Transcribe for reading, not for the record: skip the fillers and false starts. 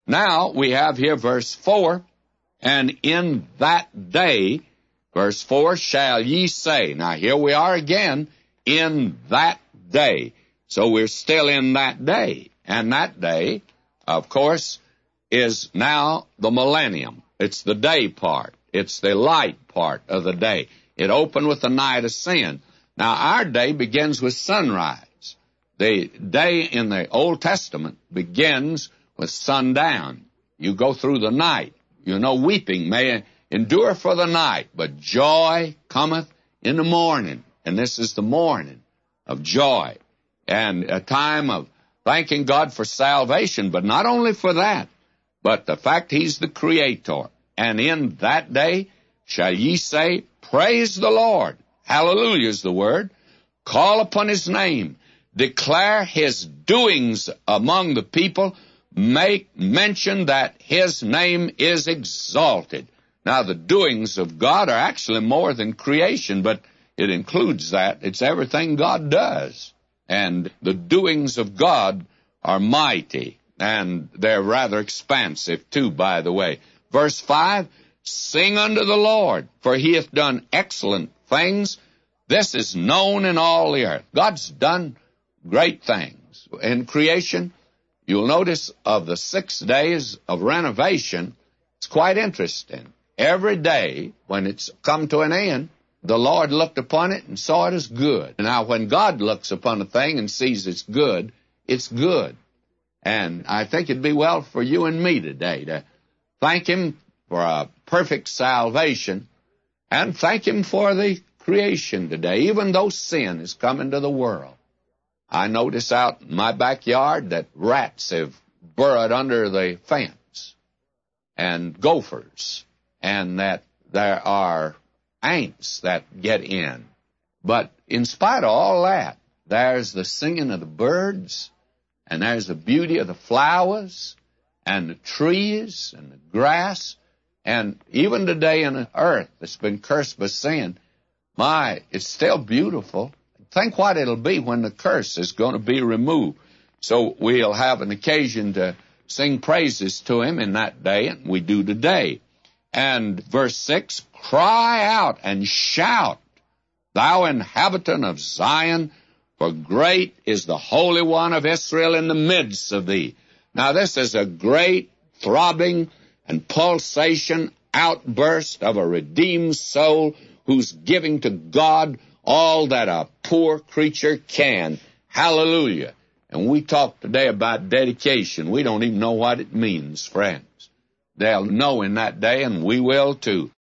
Now we have here verse 4, and in that day, verse 4, shall ye say. Now here we are again, in that day. So we're still in that day. And that day, of course, is now the millennium. It's the day part. It's the light part of the day. It opened with the night of sin. Now our day begins with sunrise. The day in the Old Testament begins with sundown. You go through the night. You know, weeping may endure for the night, but joy cometh in the morning. And this is the morning of joy and a time of thanking God for salvation, but not only for that, but the fact He's the Creator. And in that day shall ye say, praise the Lord. Hallelujah is the word. Call upon His name. Declare His doings among the people. Make mention that His name is exalted. Now, the doings of God are actually more than creation, but it includes that. It's everything God does. And the doings of God are mighty, and they're rather expansive, too, by the way. Verse 5, sing unto the Lord, for He hath done excellent things. This is known in all the earth. God's done great things. In creation, you'll notice of the 6 days of renovation, it's quite interesting. Every day, when it's come to an end, the Lord looked upon it and saw it as good. Now, when God looks upon a thing and sees it's good, it's good. And I think it'd be well for you and me today to thank Him for a perfect salvation and thank Him for the creation today, even though sin has come into the world. I notice out in my backyard that rats have burrowed under the fence, and gophers, and that there are ants that get in. But in spite of all that, there's the singing of the birds, and there's the beauty of the flowers, and the trees, and the grass, and even today in the earth that's been cursed by sin, it's still beautiful. Think what it'll be when the curse is going to be removed. So we'll have an occasion to sing praises to Him in that day, and we do today. And verse 6, cry out and shout, thou inhabitant of Zion, for great is the Holy One of Israel in the midst of thee. Now this is a great throbbing and pulsation outburst of a redeemed soul who's giving to God all that a poor creature can. Hallelujah. And we talk today about dedication. We don't even know what it means, friends. They'll know in that day, and we will too.